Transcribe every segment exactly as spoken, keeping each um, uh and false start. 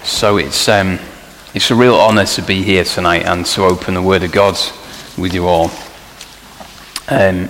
So it's um, it's a real honour to be here tonight and to open the Word of God with you all. Um,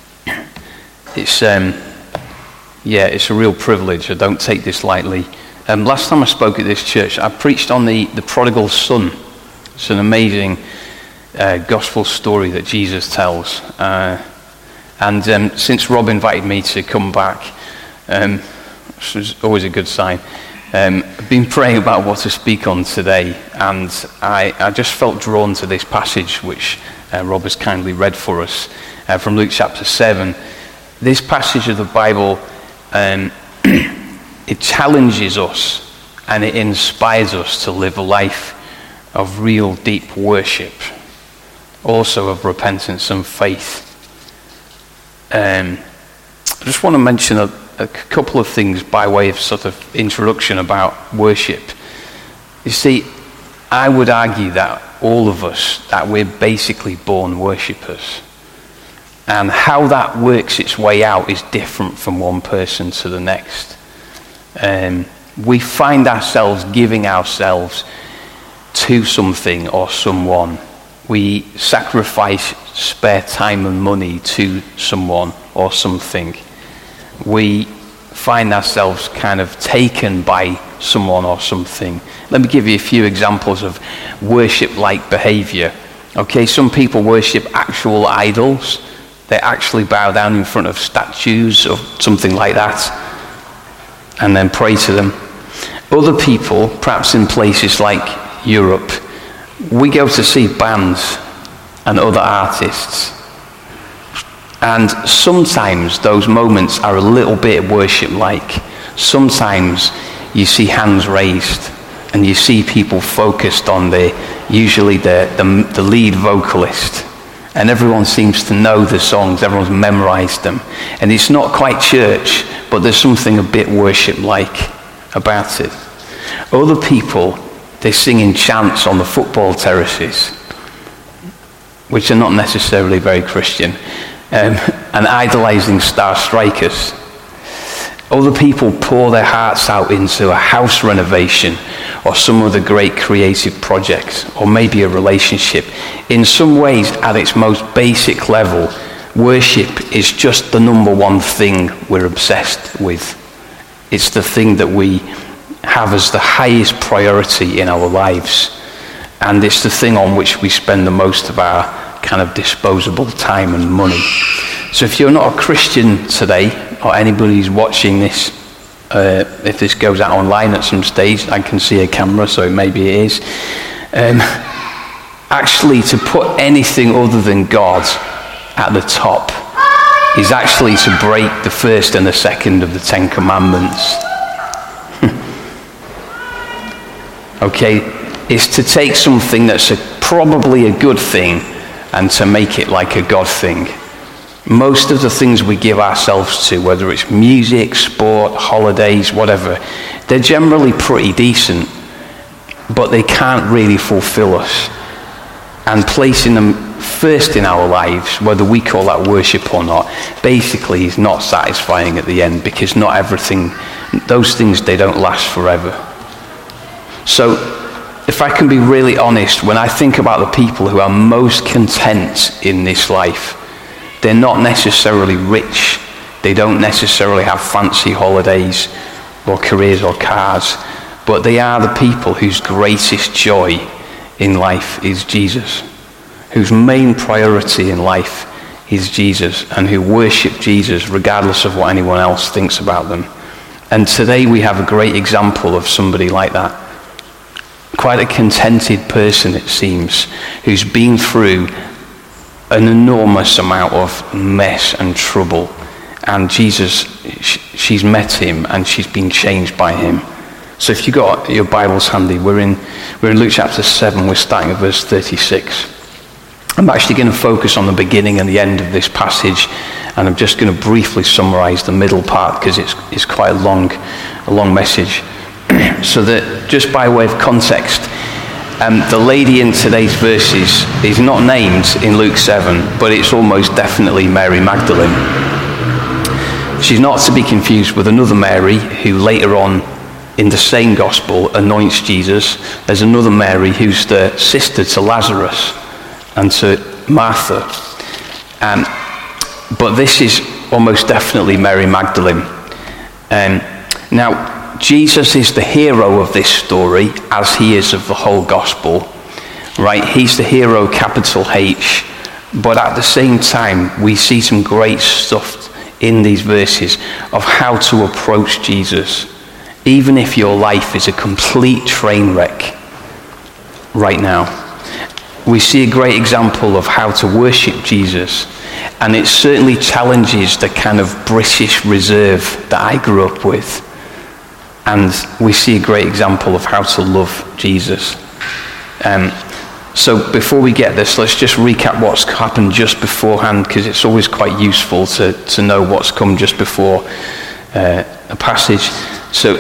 it's um, yeah, it's a real privilege. I don't take this lightly. Um, last time I spoke at this church, I preached on the, the prodigal son. It's an amazing uh, gospel story that Jesus tells. Uh, and um, since Rob invited me to come back, um, which is always a good sign, um, I've been praying about what to speak on today, and I, I just felt drawn to this passage which uh, Rob has kindly read for us uh, from Luke chapter seven. This passage of the Bible, um, it challenges us and it inspires us to live a life of real deep worship, also of repentance and faith. Um, I just want to mention a, a couple of things by way of sort of introduction about worship. You see, I would argue that all of us, that we're basically born worshippers. And how that works its way out is different from one person to the next. Um, we find ourselves giving ourselves to something or someone. We sacrifice spare time and money to someone or something. We find ourselves kind of taken by someone or something. Let me give you a few examples of worship-like behavior. Okay, some people worship actual idols. They actually bow down in front of statues or something like that and then pray to them. Other people, perhaps in places like Europe, we go to see bands and other artists. And sometimes those moments are a little bit worship-like. Sometimes you see hands raised and you see people focused on the, usually the, the, the lead vocalist. And everyone seems to know the songs, everyone's memorized them. And it's not quite church, but there's something a bit worship-like about it. Other people, they sing in chants on the football terraces, which are not necessarily very Christian, um, and idolizing star strikers. Other people pour their hearts out into a house renovation or some other great creative project, or maybe a relationship. In some ways, at its most basic level, worship is just the number one thing we're obsessed with. It's the thing that we have as the highest priority in our lives. And it's the thing on which we spend the most of our kind of disposable time and money. So if you're not a Christian today, or anybody who's watching this, uh, if this goes out online at some stage, I can see a camera, so maybe it is. Um, actually, to put anything other than God at the top is actually to break the first and the second of the Ten Commandments. Okay, it's to take something that's a, probably a good thing and to make it like a God thing. Most of the things we give ourselves to, whether it's music, sport, holidays, whatever, they're generally pretty decent, but they can't really fulfill us. And placing them first in our lives, whether we call that worship or not, basically is not satisfying at the end, because not everything, those things, they don't last forever. So, if I can be really honest, when I think about the people who are most content in this life, they're not necessarily rich. They don't necessarily have fancy holidays or careers or cars, but they are the people whose greatest joy in life is Jesus, whose main priority in life is Jesus, and who worship Jesus regardless of what anyone else thinks about them. And today we have a great example of somebody like that. Quite a contented person, it seems, who's been through an enormous amount of mess and trouble. And Jesus, she's met him and she's been changed by him. So if you've got your Bibles handy, we're in, we're in Luke chapter seven, we're starting at verse thirty-six. I'm actually going to focus on the beginning and the end of this passage, and I'm just going to briefly summarize the middle part because it's, it's quite a long, a long message. So that, just by way of context, um, the lady in today's verses is not named in Luke seven, but it's almost definitely Mary Magdalene. She's not to be confused with another Mary who later on in the same gospel anoints Jesus. There's another Mary who's the sister to Lazarus and to Martha. Um, but this is almost definitely Mary Magdalene. Um, now, Jesus is the hero of this story, as he is of the whole gospel, right? He's the hero, capital H. But at the same time, we see some great stuff in these verses of how to approach Jesus, even if your life is a complete train wreck right now. We see a great example of how to worship Jesus, and it certainly challenges the kind of British reserve that I grew up with. And we see a great example of how to love Jesus. Um, so before we get this, let's just recap what's happened just beforehand, because it's always quite useful to, to know what's come just before uh, a passage. So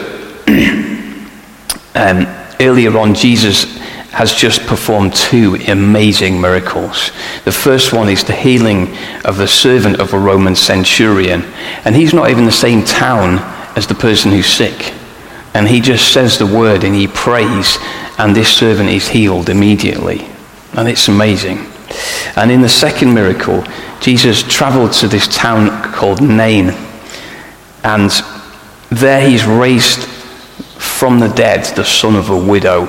um, earlier on, Jesus has just performed two amazing miracles. The first one is the healing of the servant of a Roman centurion. And he's not even the same town as the person who's sick. And he just says the word and he prays, and this servant is healed immediately. And it's amazing. And in the second miracle, Jesus traveled to this town called Nain. And there he's raised from the dead the son of a widow.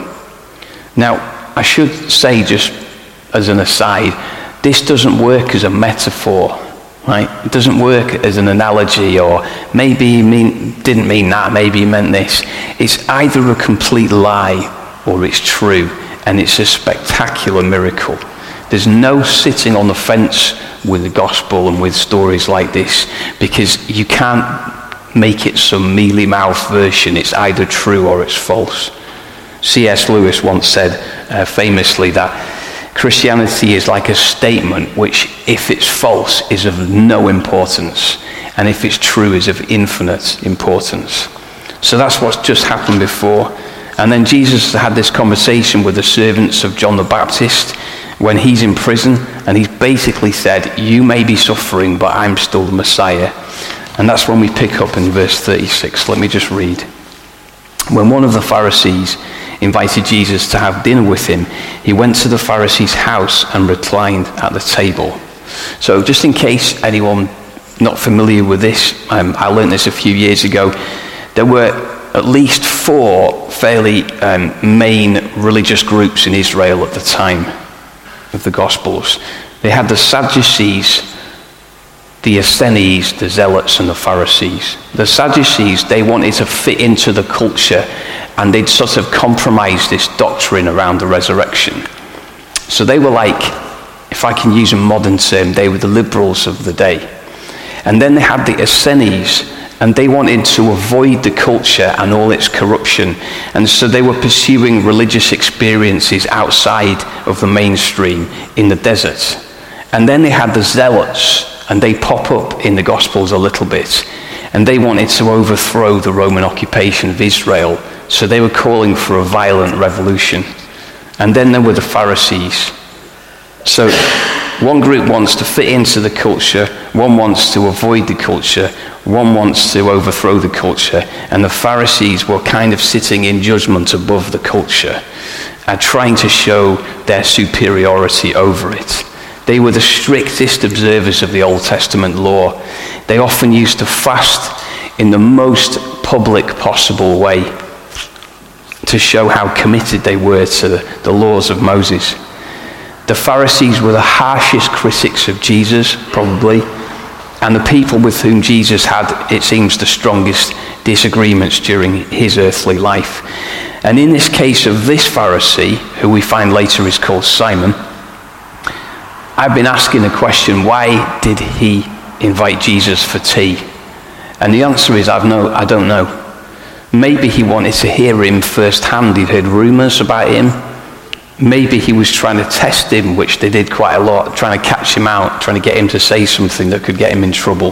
Now, I should say, just as an aside, this doesn't work as a metaphor, right? It doesn't work as an analogy, or maybe he mean, didn't mean that, maybe he meant this. It's either a complete lie or it's true, and it's a spectacular miracle. There's no sitting on the fence with the gospel and with stories like this, because you can't make it some mealy-mouthed version. It's either true or it's false. C S Lewis once said uh, famously that Christianity is like a statement which, if it's false, is of no importance, and if it's true, is of infinite importance. So that's what's just happened before. And then Jesus had this conversation with the servants of John the Baptist when he's in prison, and he's basically said, you may be suffering, but I'm still the Messiah. And that's when we pick up in verse thirty-six. Let me just read. When one of the Pharisees invited Jesus to have dinner with him, he went to the Pharisee's house and reclined at the table. So just in case anyone not familiar with this, um, I learned this a few years ago. There were at least four fairly um, main religious groups in Israel at the time of the Gospels. They had the Sadducees, the Essenes, the Zealots, and the Pharisees. The Sadducees, they wanted to fit into the culture, and they'd sort of compromise this doctrine around the resurrection. So they were like, if I can use a modern term, they were the liberals of the day. And then they had the Essenes, and they wanted to avoid the culture and all its corruption. And so they were pursuing religious experiences outside of the mainstream in the desert. And then they had the Zealots, and they pop up in the Gospels a little bit. And they wanted to overthrow the Roman occupation of Israel. So they were calling for a violent revolution. And then there were the Pharisees. So one group wants to fit into the culture, one wants to avoid the culture, one wants to overthrow the culture, and the Pharisees were kind of sitting in judgment above the culture, and trying to show their superiority over it. They were the strictest observers of the Old Testament law. They often used to fast in the most public possible way to show how committed they were to the, the laws of Moses. The Pharisees were the harshest critics of Jesus, probably, and the people with whom Jesus had, it seems, the strongest disagreements during his earthly life. And in this case of this Pharisee, who we find later is called Simon, I've been asking the question, why did he invite Jesus for tea? And the answer is, I've no, I don't know. Maybe he wanted to hear him firsthand. He'd heard rumors about him. Maybe he was trying to test him, which they did quite a lot, trying to catch him out, trying to get him to say something that could get him in trouble.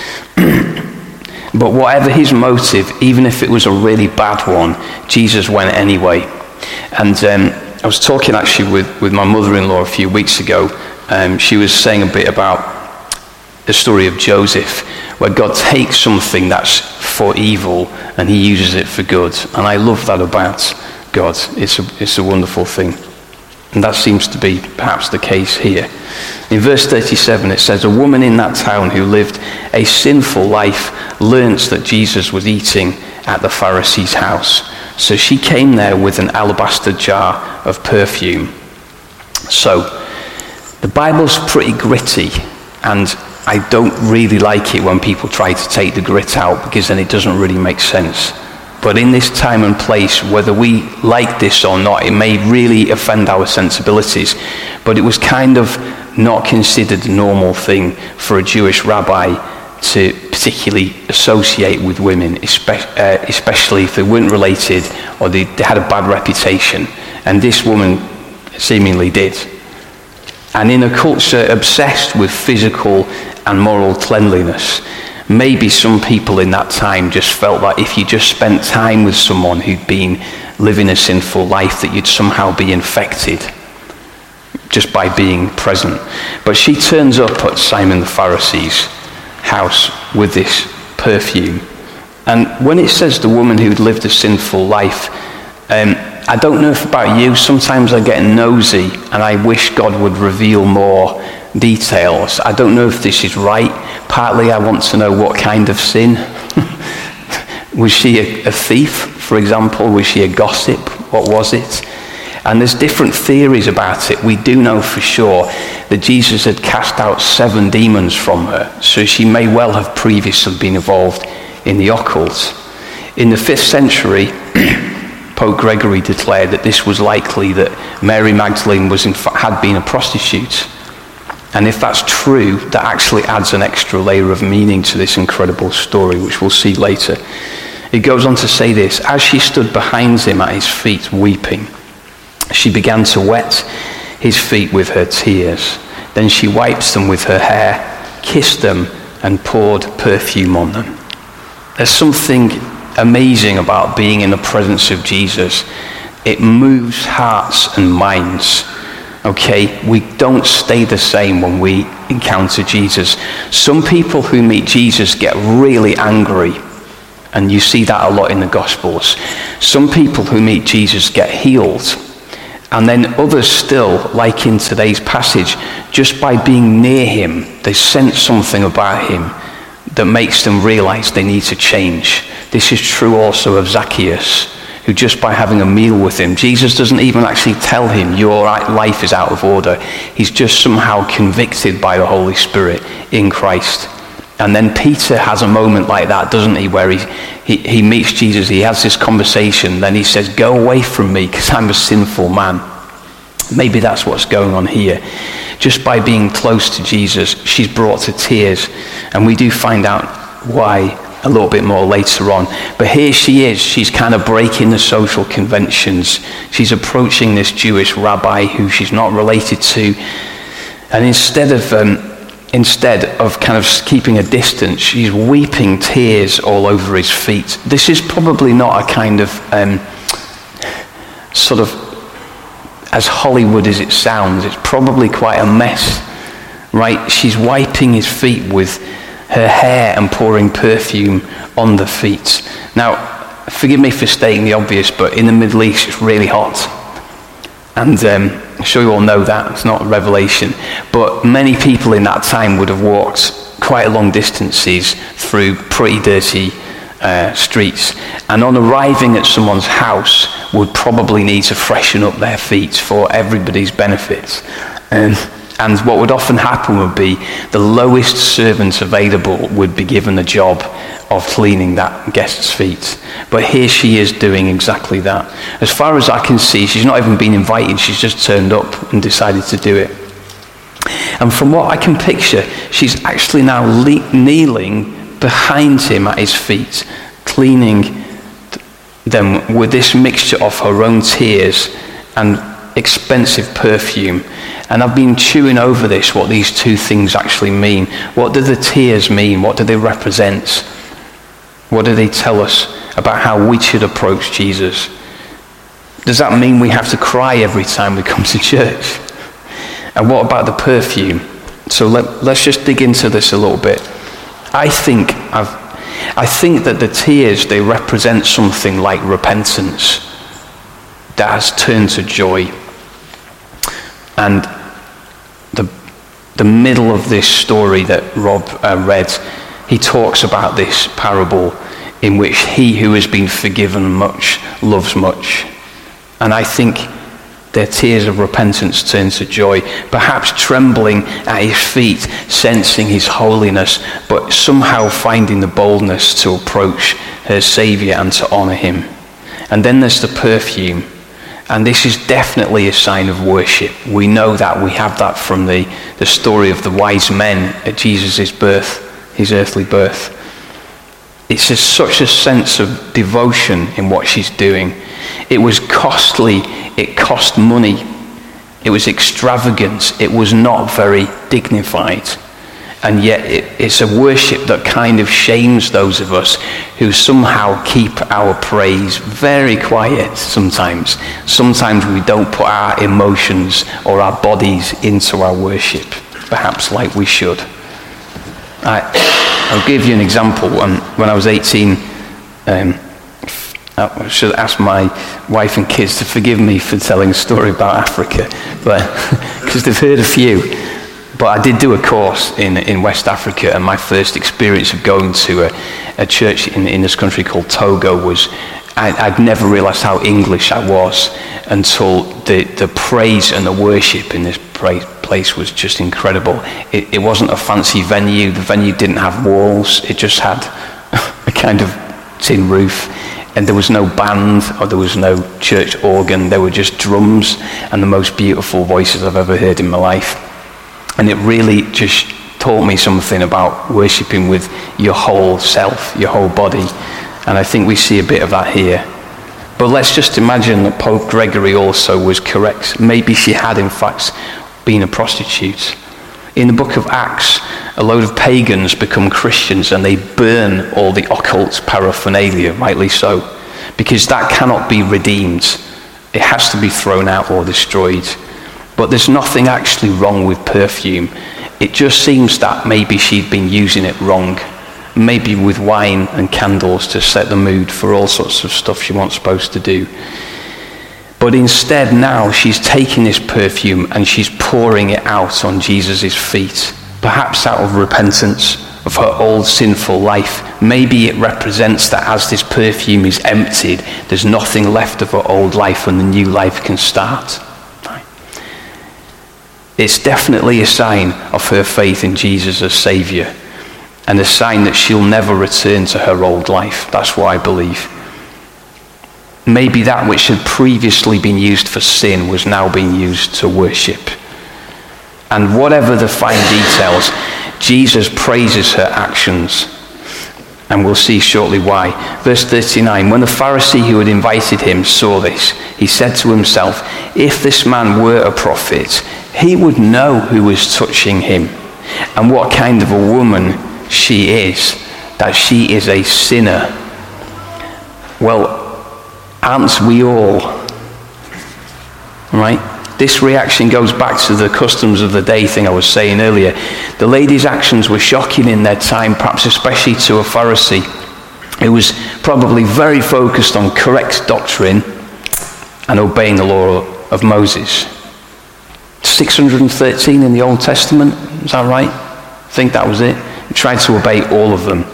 But whatever his motive, even if it was a really bad one, Jesus went anyway. And um, I was talking actually with, with my mother-in-law a few weeks ago. Um, she was saying a bit about the story of Joseph, where God takes something that's for evil and he uses it for good. And I love that about God. It's a, it's a wonderful thing. And that seems to be perhaps the case here. In verse thirty-seven it says, a woman in that town who lived a sinful life learnt that Jesus was eating at the Pharisee's house. So she came there with an alabaster jar of perfume. So the Bible's pretty gritty, and I don't really like it when people try to take the grit out, because then it doesn't really make sense. But in this time and place, whether we like this or not, it may really offend our sensibilities. But it was kind of not considered a normal thing for a Jewish rabbi to particularly associate with women, especially if they weren't related or they had a bad reputation. And this woman seemingly did. And in a culture obsessed with physical and moral cleanliness, maybe some people in that time just felt that if you just spent time with someone who'd been living a sinful life, that you'd somehow be infected just by being present. But she turns up at Simon the Pharisee's house with this perfume. And when it says the woman who'd lived a sinful life, um, I don't know if about you, sometimes I get nosy and I wish God would reveal more details. I don't know if this is right. Partly I want to know what kind of sin. Was she a, a thief, for example? Was she a gossip? What was it? And there's different theories about it. We do know for sure that Jesus had cast out seven demons from her, so she may well have previously been involved in the occult. In the fifth century, Pope Gregory declared that this was likely that Mary Magdalene was in fa- had been a prostitute. And if that's true, that actually adds an extra layer of meaning to this incredible story, which we'll see later. It goes on to say this: as she stood behind him at his feet weeping, she began to wet his feet with her tears. Then she wiped them with her hair, kissed them, and poured perfume on them. There's something amazing about being in the presence of Jesus. It moves hearts and minds. Okay, we don't stay the same when we encounter Jesus. Some people who meet Jesus get really angry, and you see that a lot in the Gospels. Some people who meet Jesus get healed, and then others still, like in today's passage, just by being near him, they sense something about him that makes them realize they need to change. This is true also of Zacchaeus, who just by having a meal with him, Jesus doesn't even actually tell him your life is out of order. He's just somehow convicted by the Holy Spirit in Christ. And then Peter has a moment like that, doesn't he, where he, he, he meets Jesus, he has this conversation, then he says, go away from me because I'm a sinful man. Maybe that's what's going on here. Just by being close to Jesus, she's brought to tears. And we do find out why a little bit more later on. But here she is, she's kind of breaking the social conventions. She's approaching this Jewish rabbi who she's not related to. And instead of um, instead of kind of keeping a distance, she's weeping tears all over his feet. This is probably not a kind of um, sort of as Hollywood as it sounds. It's probably quite a mess, right? She's wiping his feet with her hair and pouring perfume on the feet. Now, forgive me for stating the obvious, but in the Middle East it's really hot. And um, I'm sure you all know that, it's not a revelation. But many people in that time would have walked quite long distances through pretty dirty uh, streets. And on arriving at someone's house, would probably need to freshen up their feet for everybody's benefit. Um, And what would often happen would be the lowest servant available would be given the job of cleaning that guest's feet. But here she is doing exactly that. As far as I can see, she's not even been invited, she's just turned up and decided to do it. And from what I can picture, she's actually now le- kneeling behind him at his feet, cleaning them with this mixture of her own tears and expensive perfume. And I've been chewing over this, what these two things actually mean. What do the tears mean? What do they represent? What do they tell us about how we should approach Jesus? Does that mean we have to cry every time we come to church? And what about the perfume? So let, let's just dig into this a little bit. I think I've, I think that the tears, they represent something like repentance that has turned to joy. And the, the middle of this story that Rob uh, read, he talks about this parable in which he who has been forgiven much loves much. And I think their tears of repentance turn to joy, perhaps trembling at his feet, sensing his holiness, but somehow finding the boldness to approach her Saviour and to honour him. And then there's the perfume, and this is definitely a sign of worship. We know that, we have that from the, the story of the wise men at Jesus' birth, his earthly birth. It's just such a sense of devotion in what she's doing. It was costly, it cost money, it was extravagant, it was not very dignified. And yet it, it's a worship that kind of shames those of us who somehow keep our praise very quiet sometimes. Sometimes we don't put our emotions or our bodies into our worship, perhaps like we should. I, I'll give you an example. Um, when I was eighteen, um, I should ask my wife and kids to forgive me for telling a story about Africa, but because they've heard a few. But I did do a course in, in West Africa, and my first experience of going to a, a church in, in this country called Togo was, I, I'd never realised how English I was until the, the praise and the worship in this pra- place was just incredible. It, it wasn't a fancy venue. The venue didn't have walls. It just had a kind of tin roof. And there was no band or there was no church organ. There were just drums and the most beautiful voices I've ever heard in my life. And it really just taught me something about worshipping with your whole self, your whole body. And I think we see a bit of that here. But let's just imagine that Pope Gregory also was correct. Maybe she had in fact been a prostitute. In the book of Acts, a load of pagans become Christians and they burn all the occult paraphernalia, rightly so, because that cannot be redeemed. It has to be thrown out or destroyed. But there's nothing actually wrong with perfume. It just seems that maybe she'd been using it wrong, maybe with wine and candles to set the mood for all sorts of stuff she wasn't supposed to do. But instead now she's taking this perfume and she's pouring it out on Jesus' feet, perhaps out of repentance of her old sinful life. Maybe it represents that as this perfume is emptied, there's nothing left of her old life and the new life can start. It's definitely a sign of her faith in Jesus as Saviour and a sign that she'll never return to her old life. That's what I believe. Maybe that which had previously been used for sin was now being used to worship. And whatever the fine details, Jesus praises her actions. And we'll see shortly why. Verse thirty-nine, when the Pharisee who had invited him saw this, he said to himself, if this man were a prophet, he would know who was touching him and what kind of a woman she is, that she is a sinner. Well, aren't we all? Right? This reaction goes back to the customs of the day thing I was saying earlier. The lady's actions were shocking in their time, perhaps especially to a Pharisee who was probably very focused on correct doctrine and obeying the law of Moses. six hundred thirteen in the Old Testament, is that right? I think that was it. He tried to obey all of them.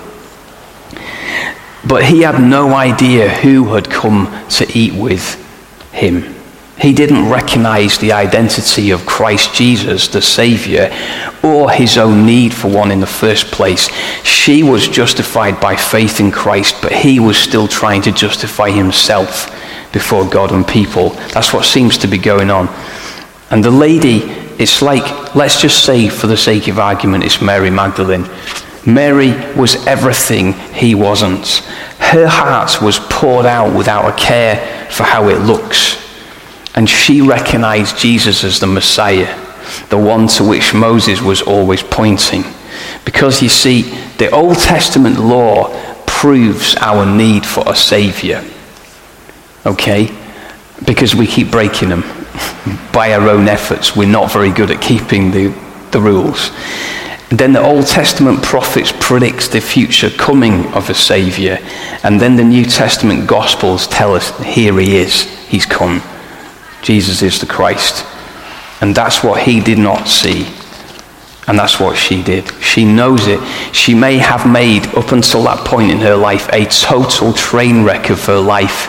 But he had no idea who had come to eat with him. He didn't recognize the identity of Christ Jesus, the Saviour, or his own need for one in the first place. She was justified by faith in Christ, but he was still trying to justify himself before God and people. That's what seems to be going on. And the lady, it's like, let's just say for the sake of argument, it's Mary Magdalene. Mary was everything he wasn't. Her heart was poured out without a care for how it looks. And she recognized Jesus as the Messiah, the one to which Moses was always pointing. Because you see, the Old Testament law proves our need for a Savior. Okay? Because we keep breaking them. By our own efforts, we're not very good at keeping the, the rules. Then the Old Testament prophets predict the future coming of a Saviour. And then the New Testament Gospels tell us, here he is, he's come. Jesus is the Christ. And that's what he did not see. And that's what she did. She knows it. She may have made, up until that point in her life, a total train wreck of her life.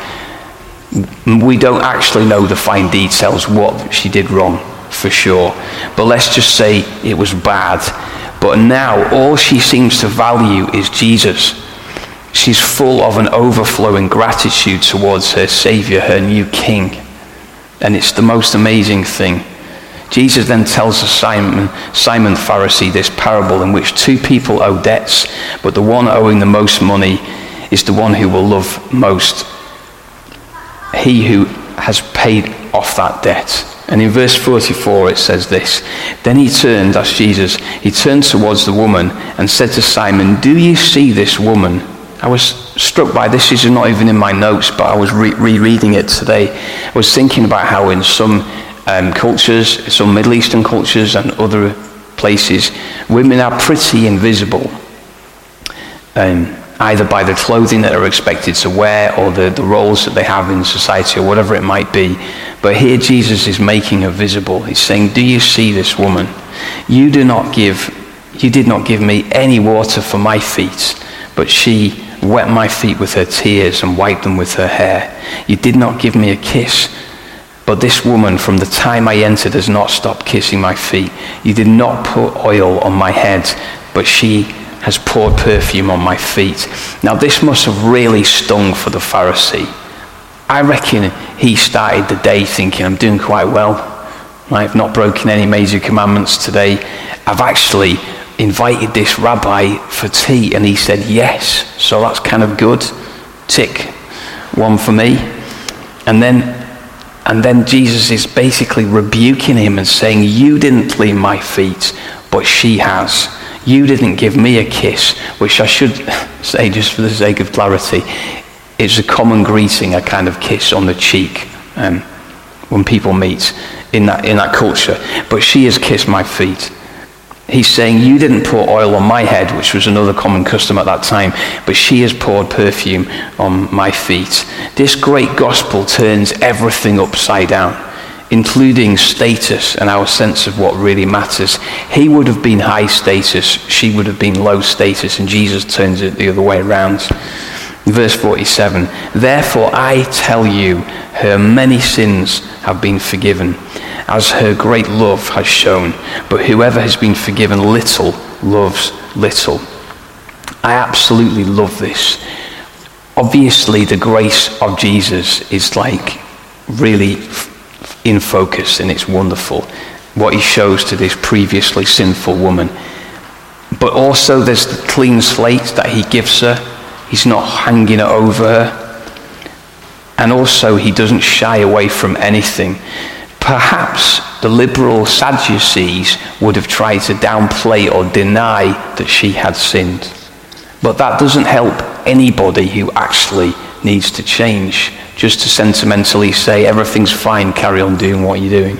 We don't actually know the fine details, what she did wrong, for sure. But let's just say it was bad. But now all she seems to value is Jesus. She's full of an overflowing gratitude towards her Saviour, her new King. And it's the most amazing thing. Jesus then tells Simon, Simon Pharisee this parable in which two people owe debts, but the one owing the most money is the one who will love most. He who has paid off that debt. And in verse forty-four it says this, then he turned, that's Jesus, he turned towards the woman and said to Simon, do you see this woman? I was struck by this, this is not even in my notes, but I was re- rereading it today. I was thinking about how in some um, cultures, some Middle Eastern cultures and other places, women are pretty invisible. Um, either by the clothing that they're expected to wear or the, the roles that they have in society or whatever it might be. But here Jesus is making her visible. He's saying, do you see this woman? You do not give, you did not give me any water for my feet, but she wet my feet with her tears and wiped them with her hair. You did not give me a kiss, but this woman from the time I entered has not stopped kissing my feet. You did not put oil on my head, but she has poured perfume on my feet. Now this must have really stung for the Pharisee. I reckon he started the day thinking, I'm doing quite well. I've not broken any major commandments today. I've actually invited this rabbi for tea and he said yes. So that's kind of good. Tick. One for me. And then and then Jesus is basically rebuking him and saying, you didn't clean my feet, but she has. You didn't give me a kiss, which I should say, just for the sake of clarity, it's a common greeting, a kind of kiss on the cheek um, when people meet in that in that culture. But she has kissed my feet. He's saying, you didn't pour oil on my head, which was another common custom at that time, but she has poured perfume on my feet. This great gospel turns everything upside down, including status and our sense of what really matters. He would have been high status, she would have been low status, and Jesus turns it the other way around. Verse forty-seven, therefore I tell you, her many sins have been forgiven, as her great love has shown, but whoever has been forgiven little loves little. I absolutely love this. Obviously the grace of Jesus is like really in focus, and it's wonderful what he shows to this previously sinful woman. But also there's the clean slate that he gives her. He's not hanging it over her. And also he doesn't shy away from anything. Perhaps the liberal Sadducees would have tried to downplay or deny that she had sinned. But that doesn't help anybody who actually needs to change, just to sentimentally say everything's fine, carry on doing what you're doing.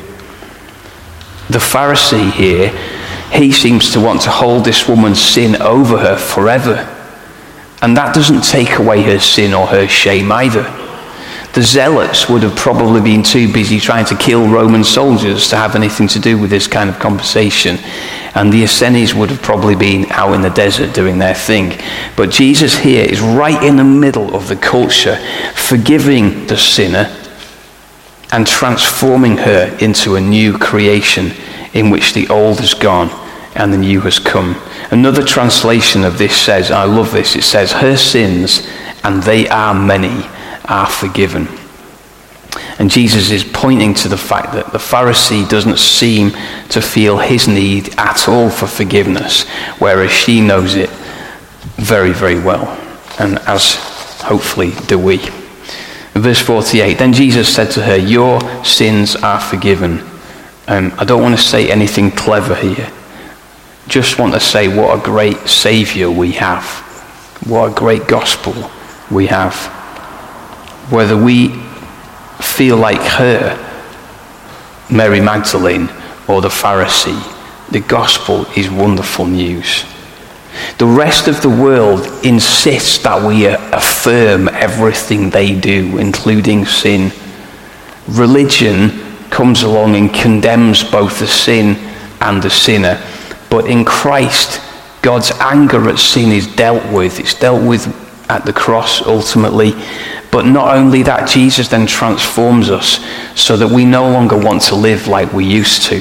The Pharisee here, he seems to want to hold this woman's sin over her forever. And that doesn't take away her sin or her shame either. The Zealots would have probably been too busy trying to kill Roman soldiers to have anything to do with this kind of conversation. And the Essenes would have probably been out in the desert doing their thing. But Jesus here is right in the middle of the culture, forgiving the sinner and transforming her into a new creation in which the old is gone and the new has come. Another translation of this says, I love this, it says, her sins, and they are many, are forgiven. And Jesus is pointing to the fact that the Pharisee doesn't seem to feel his need at all for forgiveness, whereas she knows it very, very well, and as hopefully do we. Verse forty-eight, then Jesus said to her, your sins are forgiven. Um, I don't want to say anything clever here. Just want to say what a great Saviour we have. What a great gospel we have. Whether we feel like her, Mary Magdalene, or the Pharisee, The gospel is wonderful news. The rest of the world insists that we affirm everything they do, including sin. Religion comes along and condemns both the sin and the sinner. But in Christ, God's anger at sin is dealt with. It's dealt with at the cross ultimately. But not only that, Jesus then transforms us so that we no longer want to live like we used to.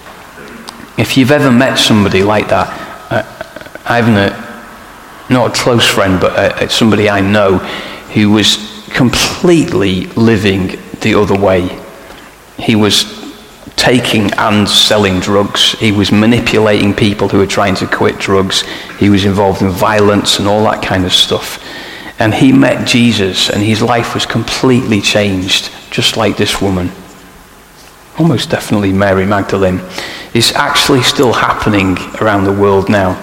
If you've ever met somebody like that, uh, I haven't a, not a close friend, but uh, somebody I know who was completely living the other way. He was taking and selling drugs. He was manipulating people who were trying to quit drugs. He was involved in violence and all that kind of stuff. And he met Jesus, and his life was completely changed, just like this woman. Almost definitely Mary Magdalene. It's actually still happening around the world now.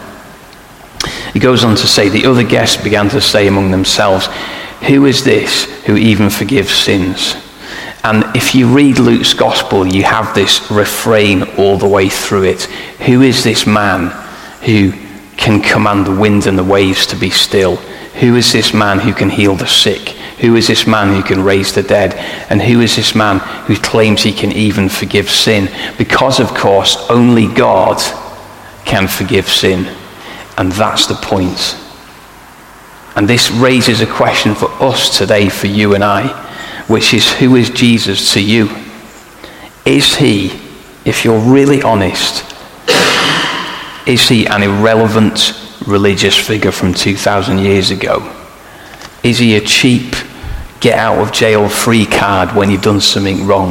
He goes on to say, the other guests began to say among themselves, who is this who even forgives sins? And if you read Luke's gospel, you have this refrain all the way through it. Who is this man who can command the wind and the waves to be still? Who is this man who can heal the sick? Who is this man who can raise the dead? And who is this man who claims he can even forgive sin? Because, of course, only God can forgive sin. And that's the point. And this raises a question for us today, for you and I, which is, who is Jesus to you? Is he, if you're really honest, is he an irrelevant religious figure from two thousand years ago? Is he a cheap get out of jail free card when you've done something wrong?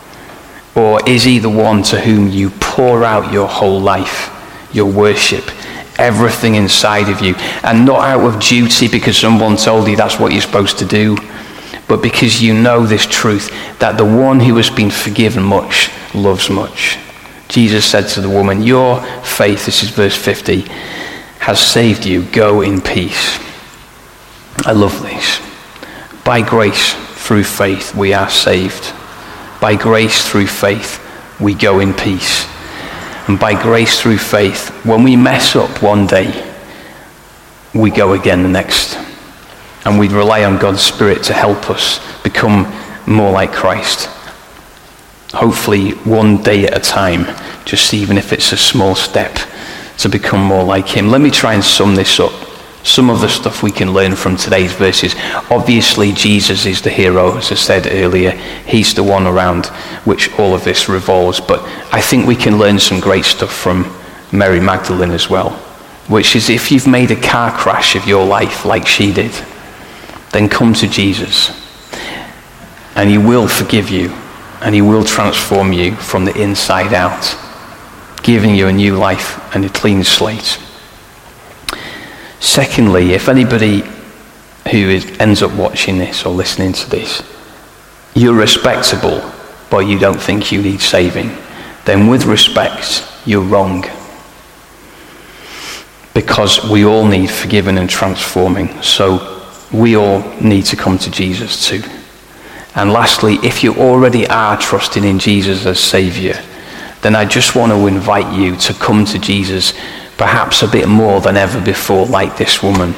Or is he the one to whom you pour out your whole life, your worship, everything inside of you, and not out of duty because someone told you that's what you're supposed to do, but because you know this truth, that the one who has been forgiven much loves much. Jesus said to the woman, your faith, this is verse fifty, has saved you. Go in peace. I love this. By grace, through faith, we are saved. By grace, through faith, we go in peace. And by grace, through faith, when we mess up one day, we go again the next. And we rely on God's Spirit to help us become more like Christ. Hopefully one day at a time, just even if it's a small step, to become more like him. Let me try and sum this up. Some of the stuff we can learn from today's verses. Obviously, Jesus is the hero, as I said earlier. He's the one around which all of this revolves. But I think we can learn some great stuff from Mary Magdalene as well, which is, if you've made a car crash of your life like she did, then come to Jesus, and he will forgive you, and he will transform you from the inside out, giving you a new life and a clean slate. Secondly, if anybody who is, ends up watching this or listening to this, you're respectable, but you don't think you need saving, then with respect, you're wrong. Because we all need forgiving and transforming. So we all need to come to Jesus too. And lastly, if you already are trusting in Jesus as Saviour, then I just want to invite you to come to Jesus perhaps a bit more than ever before, like this woman.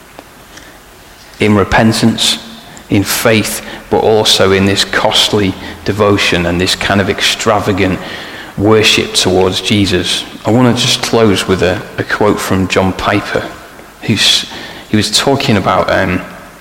In repentance, in faith, but also in this costly devotion and this kind of extravagant worship towards Jesus. I want to just close with a, a quote from John Piper, who's he was talking about um,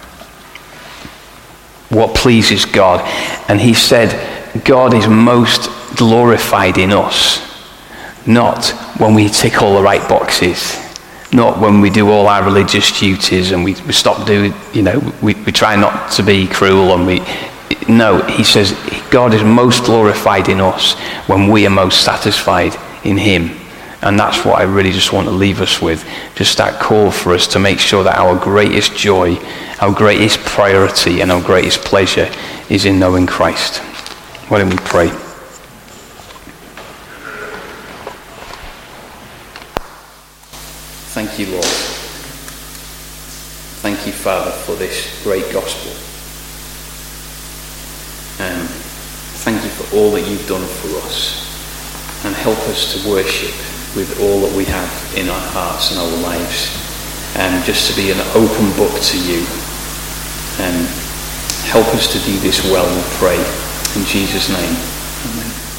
what pleases God, and he said God is most glorified in us, not when we tick all the right boxes, not when we do all our religious duties and we, we stop doing, you know, we, we try not to be cruel, and we, no, he says God is most glorified in us when we are most satisfied in him. And that's what I really just want to leave us with, just that call for us to make sure that our greatest joy, our greatest priority, and our greatest pleasure is in knowing Christ. Why don't we pray? Thank you, Lord. Thank you, Father, for this great gospel. Um, thank you for all that you've done for us. and help us to worship with all that we have in our hearts and our lives, and just to be an open book to you. And help us to do this well, we pray. In Jesus' name, amen.